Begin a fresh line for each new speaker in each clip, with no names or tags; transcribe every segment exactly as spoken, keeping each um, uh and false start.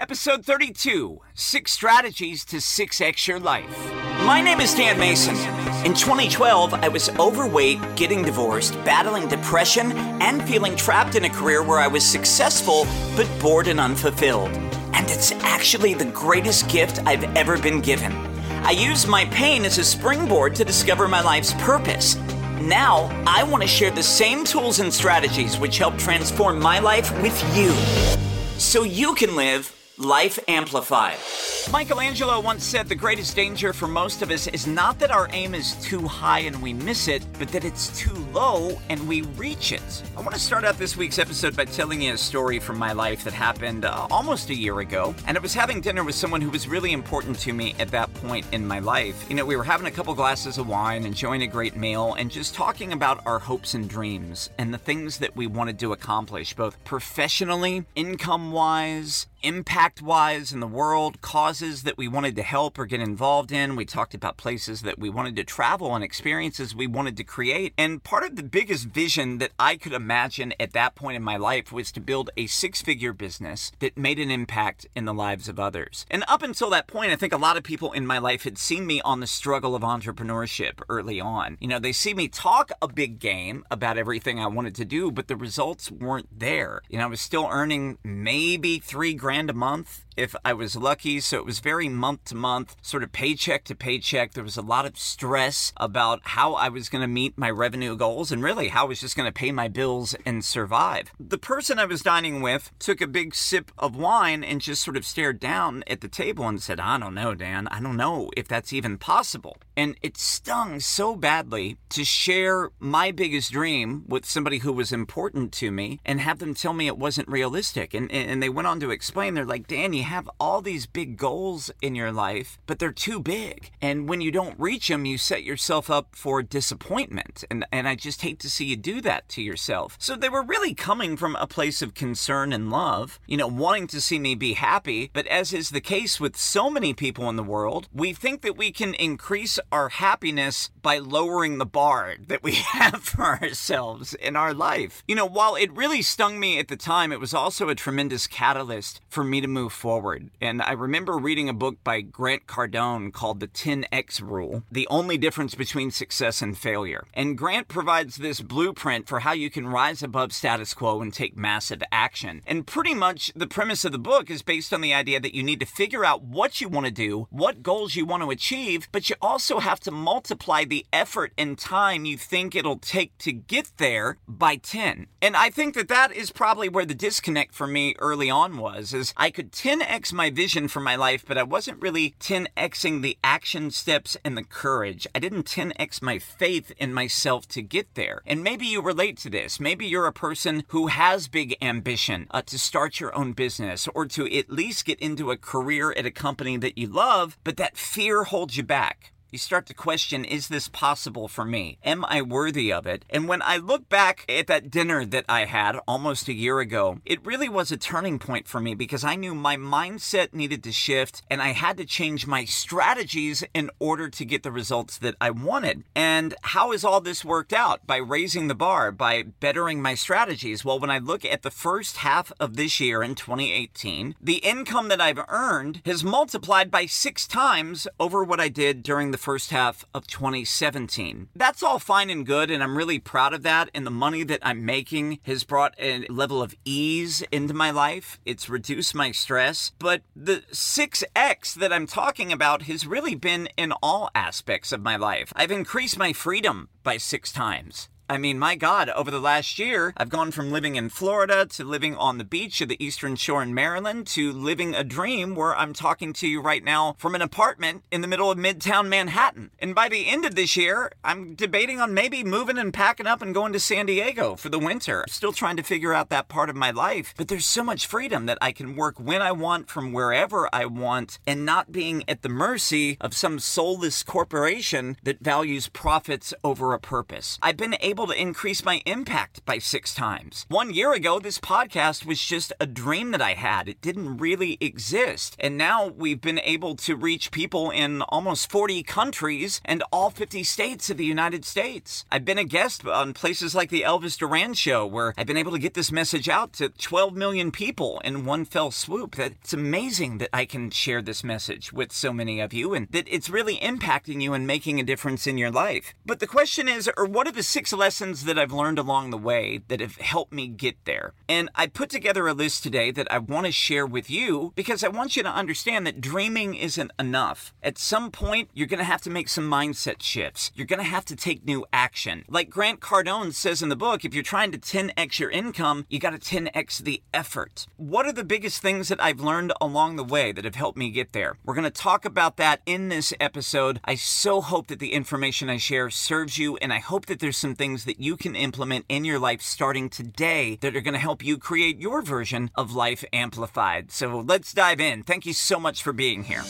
Episode thirty-two, Six Strategies to six X Your Life. My name is Dan Mason. In twenty twelve, I was overweight, getting divorced, battling depression, and feeling trapped in a career where I was successful, but bored and unfulfilled. And it's actually the greatest gift I've ever been given. I used my pain as a springboard to discover my life's purpose. Now, I want to share the same tools and strategies which help transform my life with you, so you can live Life Amplified. Michelangelo once said the greatest danger for most of us is not that our aim is too high and we miss it, but that it's too low and we reach it. I want to start out this week's episode by telling you a story from my life that happened uh, almost a year ago. And I was having dinner with someone who was really important to me at that point in my life. You know, we were having a couple glasses of wine, enjoying a great meal, and just talking about our hopes and dreams and the things that we wanted to accomplish, both professionally, income-wise, impact-wise in the world, causes that we wanted to help or get involved in. We talked about places that we wanted to travel and experiences we wanted to create. And part of the biggest vision that I could imagine at that point in my life was to build a six-figure business that made an impact in the lives of others. And up until that point, I think a lot of people in my life had seen me on the struggle of entrepreneurship early on. You know, they see me talk a big game about everything I wanted to do, but the results weren't there. You know, I was still earning maybe three grand grand a month if I was lucky. So it was very month to month, sort of paycheck to paycheck. There was a lot of stress about how I was going to meet my revenue goals and really how I was just going to pay my bills and survive. The person I was dining with took a big sip of wine and just sort of stared down at the table and said, I don't know, Dan. I don't know if that's even possible. And it stung so badly to share my biggest dream with somebody who was important to me and have them tell me it wasn't realistic. And, and they went on to explain, they're like, Dan, you have all these big goals in your life, but they're too big. And when you don't reach them, you set yourself up for disappointment. And, and I just hate to see you do that to yourself. So they were really coming from a place of concern and love, you know, wanting to see me be happy. But as is the case with so many people in the world, we think that we can increase our happiness by lowering the bar that we have for ourselves in our life. You know, while it really stung me at the time, it was also a tremendous catalyst for me to move forward. And I remember reading a book by Grant Cardone called The ten X Rule, The Only Difference Between Success and Failure. And Grant provides this blueprint for how you can rise above status quo and take massive action. And pretty much the premise of the book is based on the idea that you need to figure out what you want to do, what goals you want to achieve, but you also have to multiply the effort and time you think it'll take to get there by ten. And I think that that is probably where the disconnect for me early on was, is I could ten X my vision for my life, but I wasn't really ten Xing the action steps and the courage. I didn't ten X my faith in myself to get there. And maybe you relate to this. Maybe you're a person who has big ambition uh, to start your own business or to at least get into a career at a company that you love, but that fear holds you back. You start to question, is this possible for me? Am I worthy of it? And when I look back at that dinner that I had almost a year ago, it really was a turning point for me because I knew my mindset needed to shift and I had to change my strategies in order to get the results that I wanted. And how has all this worked out? By raising the bar, by bettering my strategies. Well, when I look at the first half of this year in twenty eighteen, the income that I've earned has multiplied by six times over what I did during the first half of twenty seventeen. That's all fine and good, and I'm really proud of that. And the money that I'm making has brought a level of ease into my life. It's reduced my stress. But the six X that I'm talking about has really been in all aspects of my life. I've increased my freedom by six times. I mean, my God, over the last year, I've gone from living in Florida to living on the beach of the Eastern Shore in Maryland to living a dream where I'm talking to you right now from an apartment in the middle of Midtown Manhattan. And by the end of this year, I'm debating on maybe moving and packing up and going to San Diego for the winter. I'm still trying to figure out that part of my life, but there's so much freedom that I can work when I want from wherever I want and not being at the mercy of some soulless corporation that values profits over a purpose. I've been able able to increase my impact by six times. One year ago, this podcast was just a dream that I had. It didn't really exist. And now we've been able to reach people in almost forty countries and all fifty states of the United States. I've been a guest on places like the Elvis Duran Show, where I've been able to get this message out to twelve million people in one fell swoop. That it's amazing that I can share this message with so many of you and that it's really impacting you and making a difference in your life. But the question is, or what are the six lessons that I've learned along the way that have helped me get there? And I put together a list today that I want to share with you because I want you to understand that dreaming isn't enough. At some point, you're going to have to make some mindset shifts. You're going to have to take new action. Like Grant Cardone says in the book, if you're trying to ten x your income, you got to ten x the effort. What are the biggest things that I've learned along the way that have helped me get there? We're going to talk about that in this episode. I so hope that the information I share serves you, and I hope that there's some things that you can implement in your life starting today that are going to help you create your version of Life Amplified. So let's dive in. Thank you so much for being here.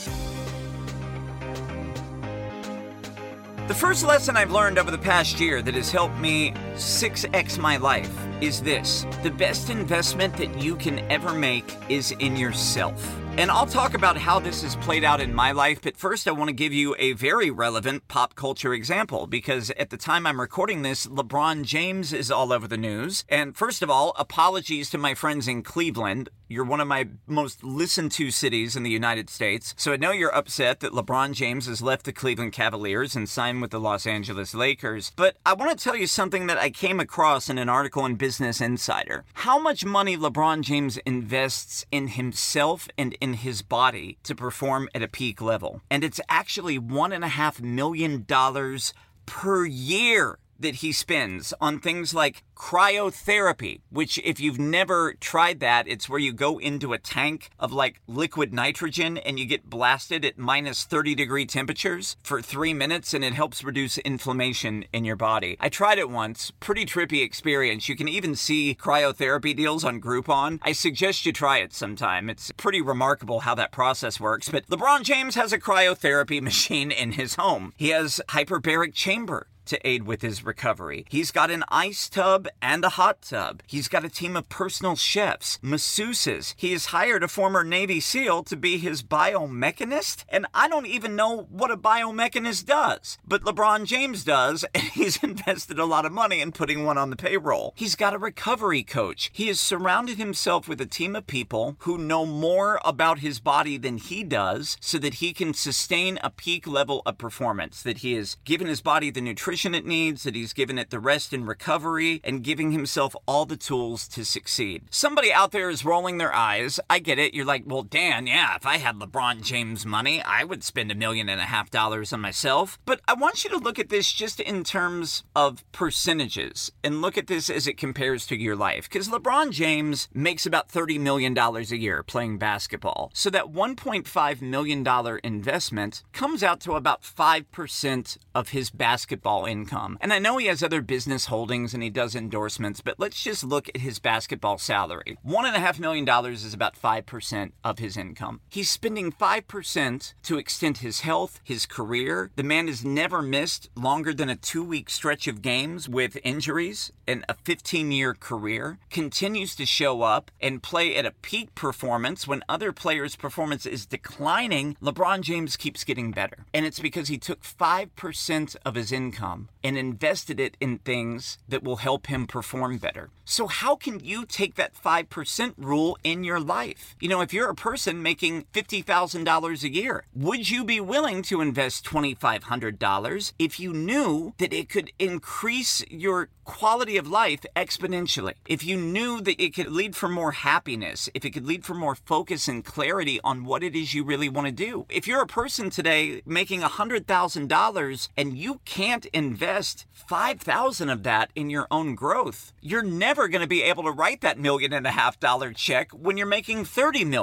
The first lesson I've learned over the past year that has helped me six x my life is this: the best investment that you can ever make is in yourself. And I'll talk about how this has played out in my life, but first I want to give you a very relevant pop culture example, because at the time I'm recording this, LeBron James is all over the news. And first of all, apologies to my friends in Cleveland. You're one of my most listened to cities in the United States, so I know you're upset that LeBron James has left the Cleveland Cavaliers and signed with the Los Angeles Lakers. But I want to tell you something that I came across in an article in Business Insider. How much money LeBron James invests in himself and in his body to perform at a peak level. And it's actually one and a half million dollars per year that he spends on things like cryotherapy, which if you've never tried that, it's where you go into a tank of like liquid nitrogen and you get blasted at minus thirty degree temperatures for three minutes and it helps reduce inflammation in your body. I tried it once, pretty trippy experience. You can even see cryotherapy deals on Groupon. I suggest you try it sometime. It's pretty remarkable how that process works. But LeBron James has a cryotherapy machine in his home. He has hyperbaric chamber to aid with his recovery. He's got an ice tub and a hot tub. He's got a team of personal chefs, masseuses. He has hired a former Navy SEAL to be his biomechanist, and I don't even know what a biomechanist does, but LeBron James does, and he's invested a lot of money in putting one on the payroll. He's got a recovery coach. He has surrounded himself with a team of people who know more about his body than he does so that he can sustain a peak level of performance, that he has given his body the nutrition it needs, that he's given it the rest and recovery, and giving himself all the tools to succeed. Somebody out there is rolling their eyes. I get it. You're like, well, Dan, yeah, if I had LeBron James money, I would spend a million and a half dollars on myself. But I want you to look at this just in terms of percentages and look at this as it compares to your life. Because LeBron James makes about thirty million dollars a year playing basketball. So that one point five million dollars investment comes out to about five percent of his basketball income. And I know he has other business holdings and he does endorsements, but let's just look at his basketball salary. One and a half million dollars is about five percent of his income. He's spending five percent to extend his health, his career. The man has never missed longer than a two-week stretch of games with injuries, and a fifteen-year career. Continues to show up and play at a peak performance when other players' performance is declining. LeBron James keeps getting better. And it's because he took five percent of his income and invested it in things that will help him perform better. So how can you take that five percent rule in your life? You know, if you're a person making fifty thousand dollars a year, would you be willing to invest two thousand five hundred dollars if you knew that it could increase your quality of life exponentially? If you knew that it could lead for more happiness, if it could lead for more focus and clarity on what it is you really want to do. If you're a person today making one hundred thousand dollars and you can't invest five thousand dollars of that in your own growth, you're never going to be able to write that million and a half dollar check when you're making thirty million.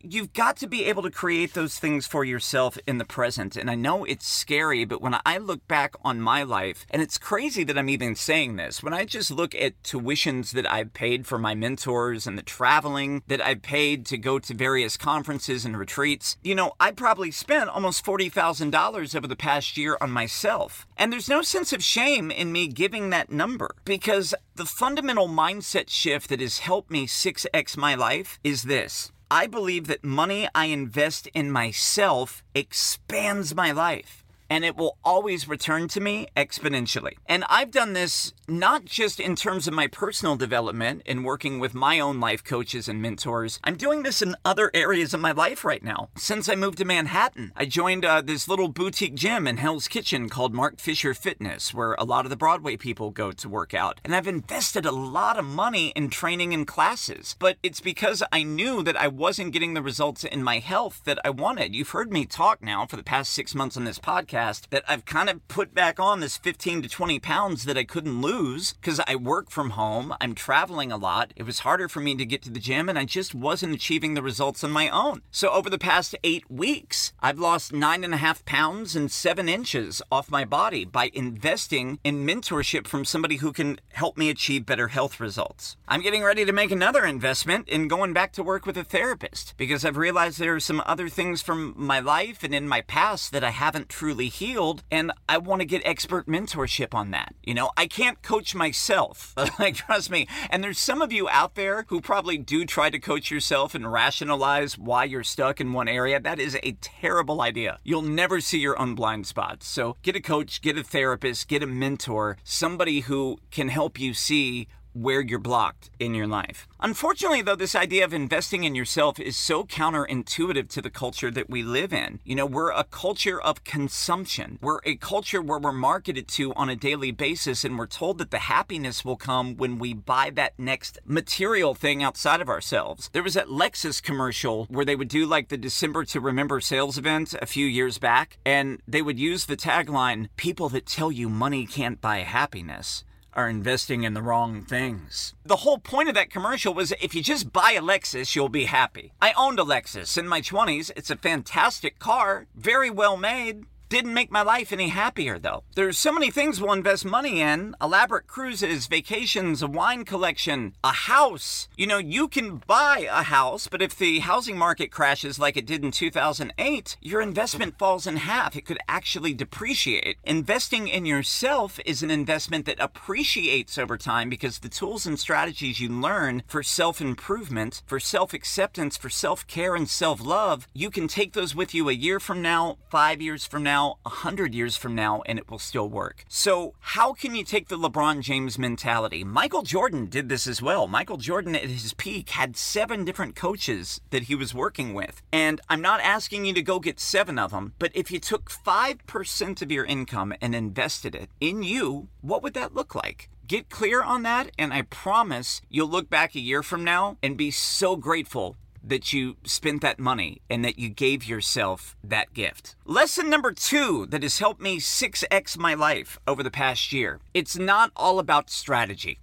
you've got to be able to create those things for yourself in the present. And I know it's scary, but when I look back on my life, and it's crazy that I'm even saying this, when I just look at tuitions that I've paid for my mentors and the traveling that I've paid to go to various conferences and retreats, you know, I probably spent almost forty thousand dollars over the past year on myself. And there's no sense of shame in me giving that number, because the fundamental mindset shift that has helped me six X my life is this. I believe that money I invest in myself expands my life, and it will always return to me exponentially. And I've done this not just in terms of my personal development in working with my own life coaches and mentors. I'm doing this in other areas of my life right now. Since I moved to Manhattan, I joined uh, this little boutique gym in Hell's Kitchen called Mark Fisher Fitness, where a lot of the Broadway people go to work out. And I've invested a lot of money in training and classes, but it's because I knew that I wasn't getting the results in my health that I wanted. You've heard me talk now for the past six months on this podcast that I've kind of put back on this fifteen to twenty pounds that I couldn't lose because I work from home. I'm traveling a lot. It was harder for me to get to the gym, and I just wasn't achieving the results on my own. So over the past eight weeks, I've lost nine and a half pounds and seven inches off my body by investing in mentorship from somebody who can help me achieve better health results. I'm getting ready to make another investment in going back to work with a therapist because I've realized there are some other things from my life and in my past that I haven't truly healed, and I want to get expert mentorship on that. You know, I can't coach myself. Like, trust me. And there's some of you out there who probably do try to coach yourself and rationalize why you're stuck in one area. That is a terrible idea. You'll never see your own blind spots. So get a coach, get a therapist, get a mentor, somebody who can help you see where you're blocked in your life. Unfortunately, though, this idea of investing in yourself is so counterintuitive to the culture that we live in. You know, we're a culture of consumption. We're a culture where we're marketed to on a daily basis, and we're told that the happiness will come when we buy that next material thing outside of ourselves. There was that Lexus commercial where they would do like the December to Remember sales event a few years back, and they would use the tagline, "People that tell you money can't buy happiness are investing in the wrong things." The whole point of that commercial was if you just buy a Lexus, you'll be happy. I owned a Lexus in my twenties. It's a fantastic car, very well made. Didn't make my life any happier, though. There's so many things we'll invest money in: elaborate cruises, vacations, a wine collection, a house. You know, you can buy a house, but if the housing market crashes like it did in two thousand eight, your investment falls in half. It could actually depreciate. Investing in yourself is an investment that appreciates over time because the tools and strategies you learn for self-improvement, for self-acceptance, for self-care and self-love, you can take those with you a year from now, five years from now, a hundred years from now, and it will still work. So how can you take the LeBron James mentality? Michael Jordan did this as well. Michael Jordan at his peak had seven different coaches that he was working with. And I'm not asking you to go get seven of them, but if you took five percent of your income and invested it in you, what would that look like? Get clear on that, and I promise you'll look back a year from now and be so grateful that you spent that money and that you gave yourself that gift. Lesson number two that has helped me six X my life over the past year. It's not all about strategy.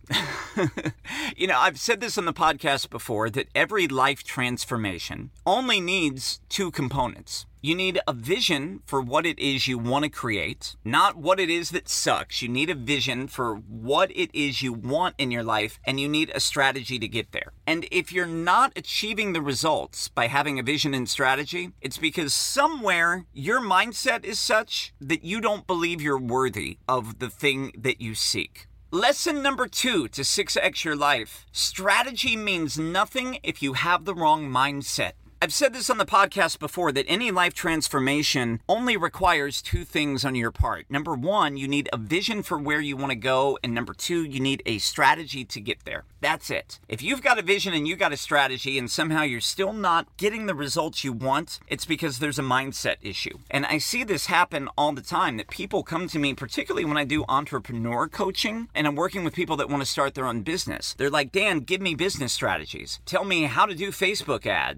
You know, I've said this on the podcast before that every life transformation only needs two components. You need a vision for what it is you want to create, not what it is that sucks. You need a vision for what it is you want in your life, and you need a strategy to get there. And if you're not achieving the results by having a vision and strategy, it's because somewhere your mindset is such that you don't believe you're worthy of the thing that you seek. Lesson number two to six X your life. Strategy means nothing if you have the wrong mindset. I've said this on the podcast before that any life transformation only requires two things on your part. Number one, you need a vision for where you want to go. And number two, you need a strategy to get there. That's it. If you've got a vision and you got a strategy and somehow you're still not getting the results you want, it's because there's a mindset issue. And I see this happen all the time, that people come to me, particularly when I do entrepreneur coaching and I'm working with people that want to start their own business. They're like, Dan, give me business strategies. Tell me how to do Facebook ads. Tell me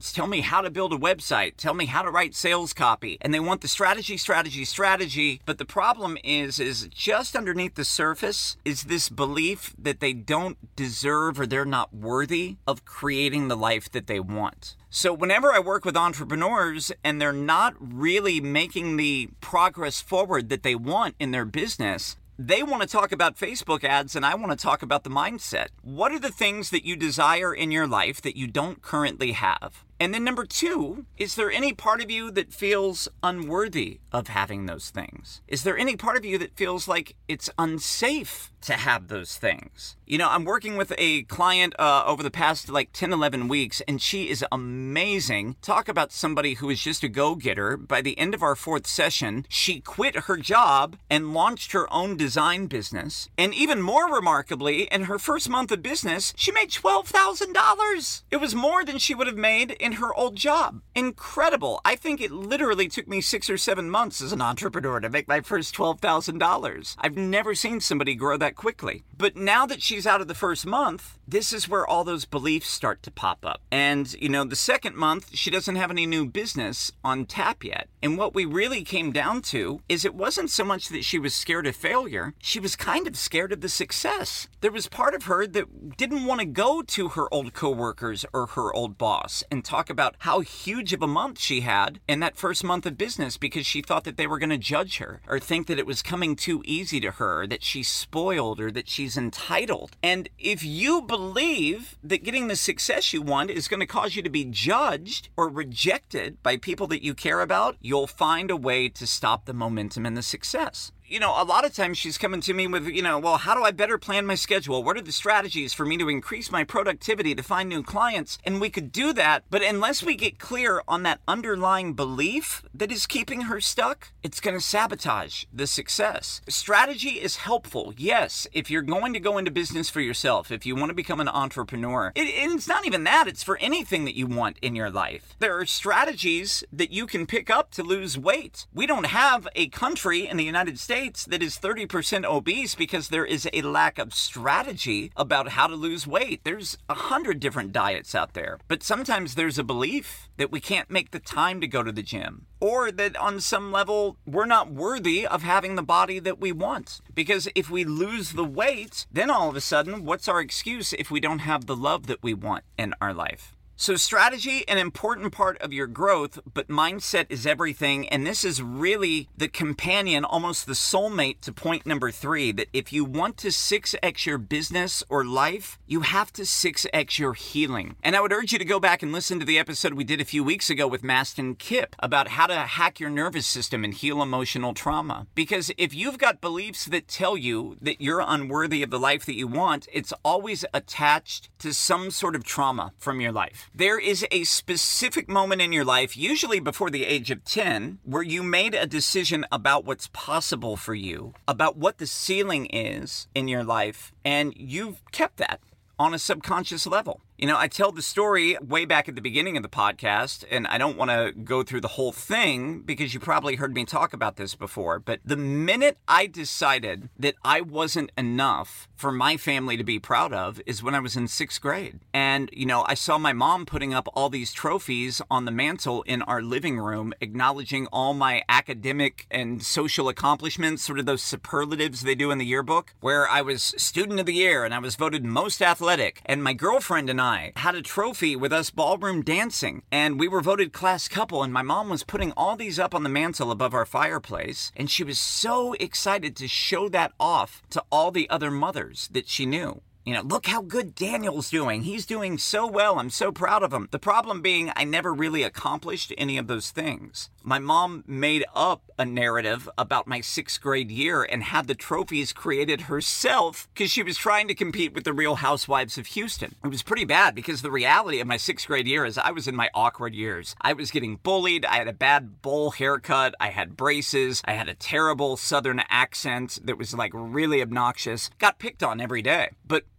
how to build a website, tell me how to write sales copy, and they want the strategy, strategy, strategy. But the problem is, is just underneath the surface is this belief that they don't deserve or they're not worthy of creating the life that they want. So whenever I work with entrepreneurs and they're not really making the progress forward that they want in their business, they want to talk about Facebook ads and I want to talk about the mindset. What are the things that you desire in your life that you don't currently have? And then number two, is there any part of you that feels unworthy of having those things? Is there any part of you that feels like it's unsafe to have those things? You know, I'm working with a client uh, over the past like ten, eleven weeks, and she is amazing. Talk about somebody who is just a go-getter. By the end of our fourth session, she quit her job and launched her own design business. And even more remarkably, in her first month of business, she made twelve thousand dollars. It was more than she would have made in her old job. Incredible. I think it literally took me six or seven months as an entrepreneur to make my first twelve thousand dollars. I've never seen somebody grow that quickly. But now that she's out of the first month, this is where all those beliefs start to pop up. And, you know, the second month, she doesn't have any new business on tap yet. And what we really came down to is it wasn't so much that she was scared of failure. She was kind of scared of the success. There was part of her that didn't want to go to her old coworkers or her old boss and talk about how huge of a month she had in that first month of business because she thought that they were going to judge her or think that it was coming too easy to her, or that she's spoiled or that she's entitled. And if you believe that getting the success you want is going to cause you to be judged or rejected by people that you care about, you'll find a way to stop the momentum and the success. You know, a lot of times she's coming to me with, you know, well, how do I better plan my schedule? What are the strategies for me to increase my productivity to find new clients? And we could do that, but unless we get clear on that underlying belief that is keeping her stuck, it's going to sabotage the success. Strategy is helpful, yes, if you're going to go into business for yourself, if you want to become an entrepreneur. It, and it's not even that, it's for anything that you want in your life. There are strategies that you can pick up to lose weight. We don't have a country in the United States that is thirty percent obese because there is a lack of strategy about how to lose weight. There's a hundred different diets out there, but sometimes there's a belief that we can't make the time to go to the gym, or that on some level we're not worthy of having the body that we want. Because if we lose the weight, then all of a sudden, what's our excuse if we don't have the love that we want in our life? So strategy, an important part of your growth, but mindset is everything. And this is really the companion, almost the soulmate to point number three, that if you want to six X your business or life, you have to six X your healing. And I would urge you to go back and listen to the episode we did a few weeks ago with Mastin Kipp about how to hack your nervous system and heal emotional trauma. Because if you've got beliefs that tell you that you're unworthy of the life that you want, it's always attached to some sort of trauma from your life. There is a specific moment in your life, usually before the age of ten, where you made a decision about what's possible for you, about what the ceiling is in your life, and you've kept that on a subconscious level. You know, I tell the story way back at the beginning of the podcast, and I don't want to go through the whole thing because you probably heard me talk about this before, but the minute I decided that I wasn't enough for my family to be proud of is when I was in sixth grade. And, you know, I saw my mom putting up all these trophies on the mantle in our living room, acknowledging all my academic and social accomplishments, sort of those superlatives they do in the yearbook, where I was student of the year and I was voted most athletic. And my girlfriend and I had a trophy with us ballroom dancing, and we were voted class couple, and my mom was putting all these up on the mantle above our fireplace, and she was so excited to show that off to all the other mothers that she knew. You know, look how good Daniel's doing. He's doing so well. I'm so proud of him. The problem being I never really accomplished any of those things. My mom made up a narrative about my sixth grade year and had the trophies created herself because she was trying to compete with the Real Housewives of Houston. It was pretty bad because the reality of my sixth grade year is I was in my awkward years. I was getting bullied. I had a bad bowl haircut. I had braces. I had a terrible Southern accent that was like really obnoxious. Got picked on every day. But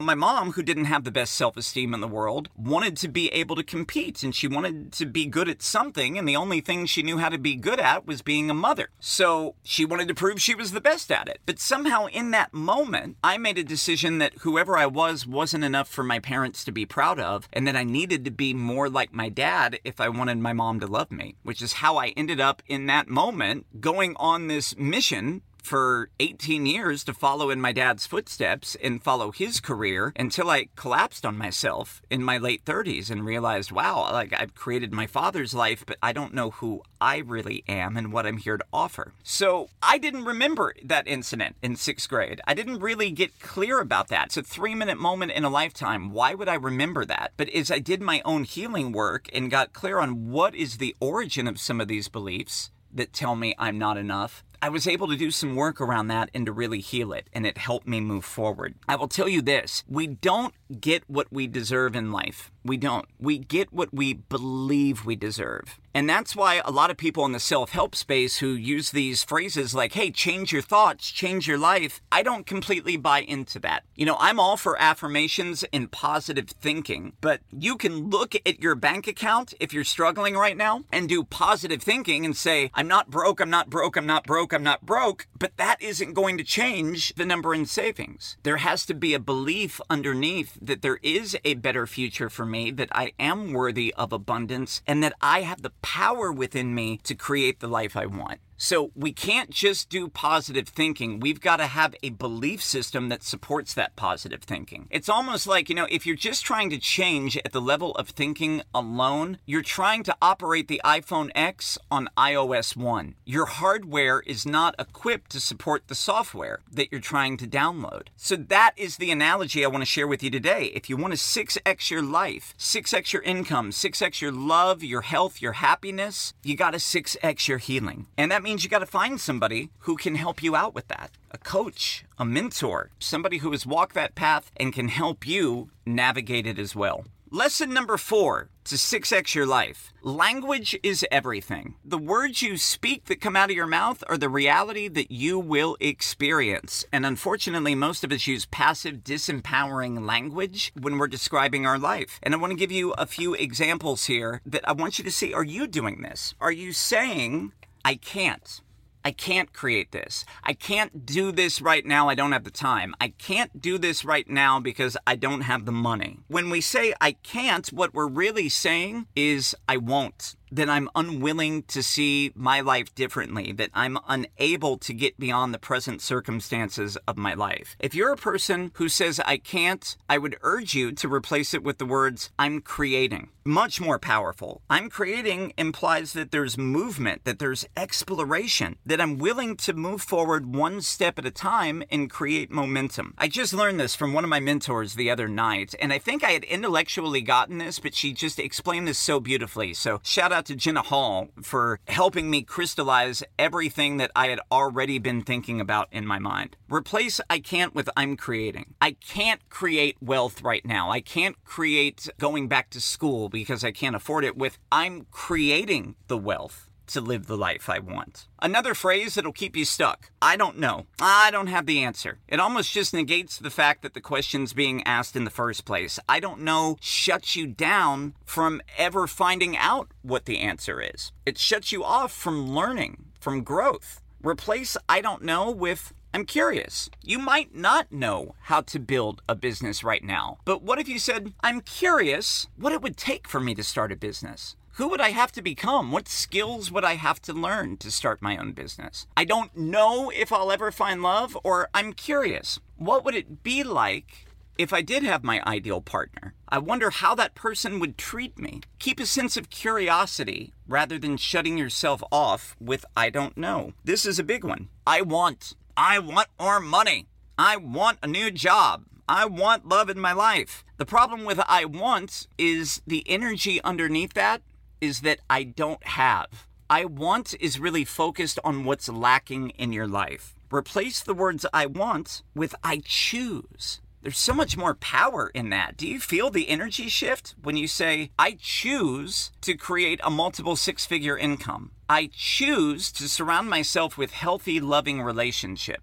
My mom, who didn't have the best self-esteem in the world, wanted to be able to compete, and she wanted to be good at something, and the only thing she knew how to be good at was being a mother. So she wanted to prove she was the best at it. But somehow in that moment, I made a decision that whoever I was wasn't enough for my parents to be proud of, and that I needed to be more like my dad if I wanted my mom to love me, which is how I ended up in that moment going on this mission for eighteen years to follow in my dad's footsteps and follow his career until I collapsed on myself in my late thirties and realized, wow, like I've created my father's life, but I don't know who I really am and what I'm here to offer. So I didn't remember that incident in sixth grade. I didn't really get clear about that. It's a three minute moment in a lifetime. Why would I remember that? But as I did my own healing work and got clear on what is the origin of some of these beliefs that tell me I'm not enough, I was able to do some work around that and to really heal it, and it helped me move forward. I will tell you this, we don't get what we deserve in life. We don't. We get what we believe we deserve. And that's why a lot of people in the self-help space who use these phrases like, hey, change your thoughts, change your life, I don't completely buy into that. You know, I'm all for affirmations and positive thinking, but you can look at your bank account if you're struggling right now and do positive thinking and say, I'm not broke, I'm not broke, I'm not broke, I'm not broke, but that isn't going to change the number in savings. There has to be a belief underneath that there is a better future for me, that I am worthy of abundance, and that I have the power within me to create the life I want. So we can't just do positive thinking. We've got to have a belief system that supports that positive thinking. It's almost like, you know, if you're just trying to change at the level of thinking alone, you're trying to operate the iPhone X on i O S one. Your hardware is not equipped to support the software that you're trying to download. So that is the analogy I want to share with you today. If you want to six X your life, six X your income, six X your love, your health, your happiness, you got to six X your healing. And that means you got to find somebody who can help you out with that. A coach, a mentor, somebody who has walked that path and can help you navigate it as well. Lesson number four to six X your life. Language is everything. The words you speak that come out of your mouth are the reality that you will experience. And unfortunately, most of us use passive, disempowering language when we're describing our life. And I want to give you a few examples here that I want you to see. Are you doing this? Are you saying, I can't. I can't create this. I can't do this right now. I don't have the time. I can't do this right now because I don't have the money. When we say I can't, what we're really saying is I won't. That I'm unwilling to see my life differently, that I'm unable to get beyond the present circumstances of my life. If you're a person who says I can't, I would urge you to replace it with the words I'm creating. Much more powerful. I'm creating implies that there's movement, that there's exploration, that I'm willing to move forward one step at a time and create momentum. I just learned this from one of my mentors the other night, and I think I had intellectually gotten this, but she just explained this so beautifully. So shout out to Jenna Hall for helping me crystallize everything that I had already been thinking about in my mind. Replace I can't with I'm creating. I can't create wealth right now. I can't create going back to school because I can't afford it with I'm creating the wealth to live the life I want. Another phrase that'll keep you stuck. I don't know. I don't have the answer. It almost just negates the fact that the question's being asked in the first place. I don't know shuts you down from ever finding out what the answer is. It shuts you off from learning, from growth. Replace I don't know with I'm curious. You might not know how to build a business right now, but what if you said, I'm curious what it would take for me to start a business? Who would I have to become? What skills would I have to learn to start my own business? I don't know if I'll ever find love, or I'm curious. What would it be like if I did have my ideal partner? I wonder how that person would treat me. Keep a sense of curiosity rather than shutting yourself off with I don't know. This is a big one. I want. I want more money. I want a new job. I want love in my life. The problem with I want is the energy underneath that is that I don't have. I want is really focused on what's lacking in your life. Replace the words I want with I choose. There's so much more power in that. Do you feel the energy shift when you say, I choose to create a multiple six-figure income? I choose to surround myself with healthy, loving relationships.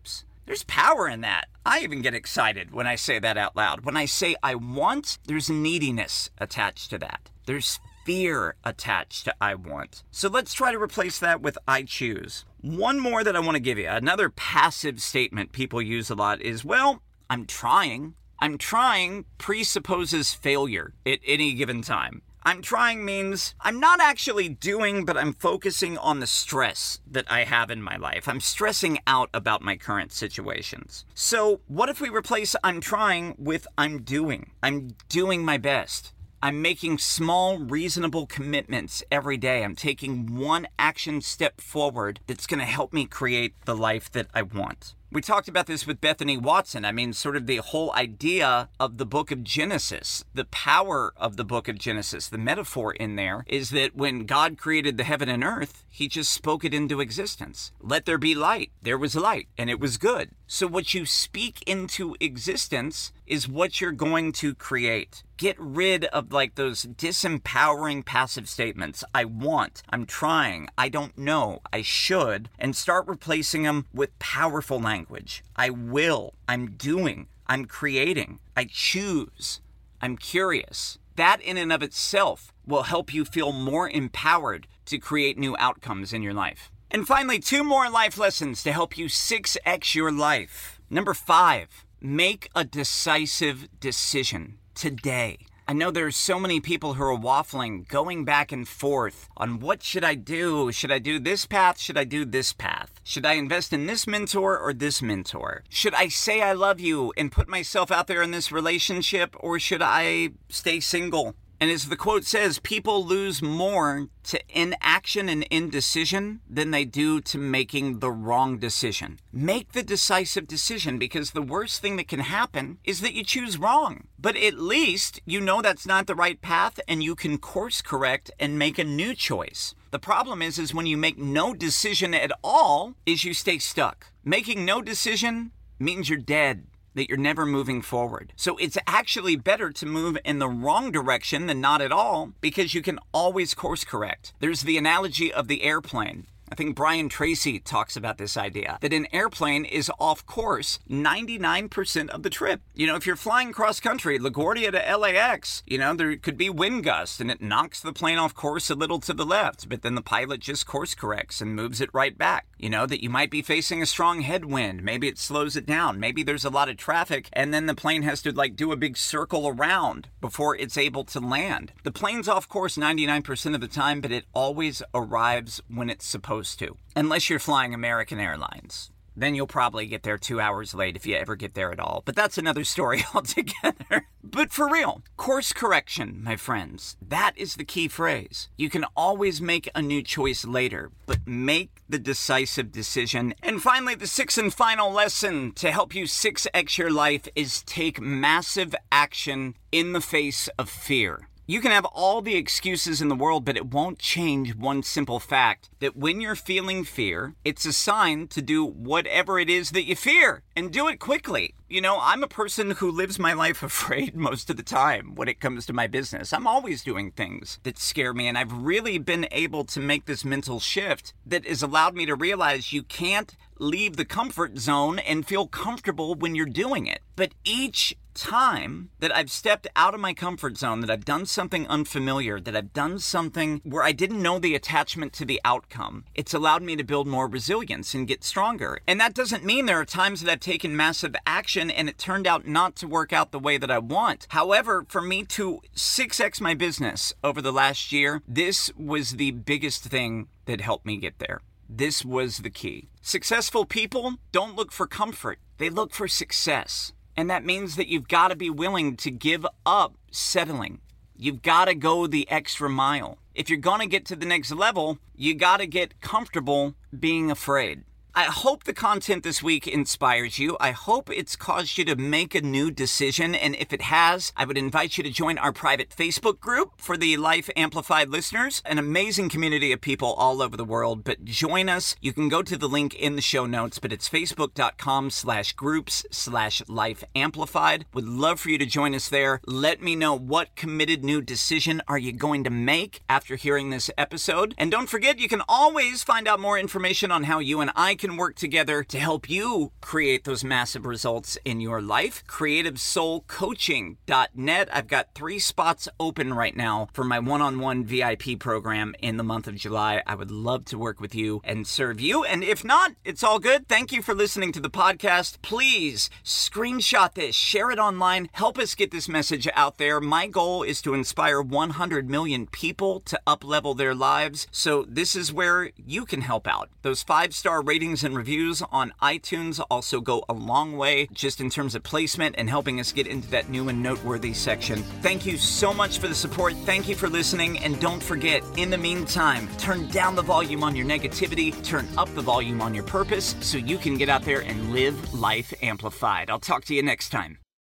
There's power in that. I even get excited when I say that out loud. When I say I want, there's neediness attached to that. There's fear attached to I want. So let's try to replace that with I choose. One more that I want to give you, another passive statement people use a lot is, well, I'm trying. I'm trying presupposes failure at any given time. I'm trying means I'm not actually doing, but I'm focusing on the stress that I have in my life. I'm stressing out about my current situations. So what if we replace I'm trying with I'm doing? I'm doing my best. I'm making small, reasonable commitments every day. I'm taking one action step forward that's going to help me create the life that I want. We talked about this with Bethany Watson. I mean, sort of the whole idea of the book of Genesis, the power of the book of Genesis, the metaphor in there is that when God created the heaven and earth, he just spoke it into existence. Let there be light. There was light, and it was good. So what you speak into existence is what you're going to create. Get rid of like those disempowering passive statements. I want, I'm trying, I don't know, I should, and start replacing them with powerful language. I will, I'm doing, I'm creating, I choose, I'm curious. That in and of itself will help you feel more empowered to create new outcomes in your life. And finally, two more life lessons to help you six X your life. Number five, make a decisive decision today. I know there's so many people who are waffling, going back and forth on what should I do? Should I do this path? Should I do this path? Should I invest in this mentor or this mentor? Should I say I love you and put myself out there in this relationship, or should I stay single? And as the quote says, people lose more to inaction and indecision than they do to making the wrong decision. Make the decisive decision, because the worst thing that can happen is that you choose wrong. But at least you know that's not the right path and you can course correct and make a new choice. The problem is, is when you make no decision at all, is you stay stuck. Making no decision means you're dead, that you're never moving forward. So it's actually better to move in the wrong direction than not at all, because you can always course correct. There's the analogy of the airplane. I think Brian Tracy talks about this idea, that an airplane is off course ninety-nine percent of the trip. You know, if you're flying cross country, LaGuardia to L A X, you know, there could be wind gusts and it knocks the plane off course a little to the left, but then the pilot just course corrects and moves it right back. You know, that you might be facing a strong headwind. Maybe it slows it down. Maybe there's a lot of traffic and then the plane has to like do a big circle around before it's able to land. The plane's off course ninety-nine percent of the time, but it always arrives when it's supposed to. Unless you're flying American Airlines. Then you'll probably get there two hours late if you ever get there at all. But that's another story altogether. But for real, course correction, my friends. That is the key phrase. You can always make a new choice later, but make the decisive decision. And finally, the sixth and final lesson to help you six X your life is take massive action in the face of fear. You can have all the excuses in the world, but it won't change one simple fact, that when you're feeling fear, it's a sign to do whatever it is that you fear, and do it quickly. You know, I'm a person who lives my life afraid most of the time when it comes to my business. I'm always doing things that scare me, and I've really been able to make this mental shift that has allowed me to realize you can't leave the comfort zone and feel comfortable when you're doing it. But each time that I've stepped out of my comfort zone, that I've done something unfamiliar, that I've done something where I didn't know the attachment to the outcome, it's allowed me to build more resilience and get stronger. And that doesn't mean there are times that I've taken massive action and it turned out not to work out the way that I want. However, for me to six X my business over the last year, this was the biggest thing that helped me get there. This was the key. Successful people don't look for comfort. They look for success. And that means that you've got to be willing to give up settling. You've got to go the extra mile. If you're going to get to the next level, you got to get comfortable being afraid. I hope the content this week inspires you. I hope it's caused you to make a new decision. And if it has, I would invite you to join our private Facebook group for the Life Amplified listeners, an amazing community of people all over the world. But join us. You can go to the link in the show notes, but it's facebook.com slash groups slash Life Amplified. Would love for you to join us there. Let me know what committed new decision are you going to make after hearing this episode. And don't forget, you can always find out more information on how you and I can work together to help you create those massive results in your life. creative soul coaching dot net. I've got three spots open right now for my one-on-one V I P program in the month of July. I would love to work with you and serve you. And if not, it's all good. Thank you for listening to the podcast. Please screenshot this, share it online, help us get this message out there. My goal is to inspire one hundred million people to up-level their lives. So this is where you can help out. Those five-star ratings and reviews on iTunes also go a long way just in terms of placement and helping us get into that new and noteworthy section. Thank you so much for the support. Thank you for listening. And don't forget, in the meantime, turn down the volume on your negativity, turn up the volume on your purpose so you can get out there and live life amplified. I'll talk to you next time.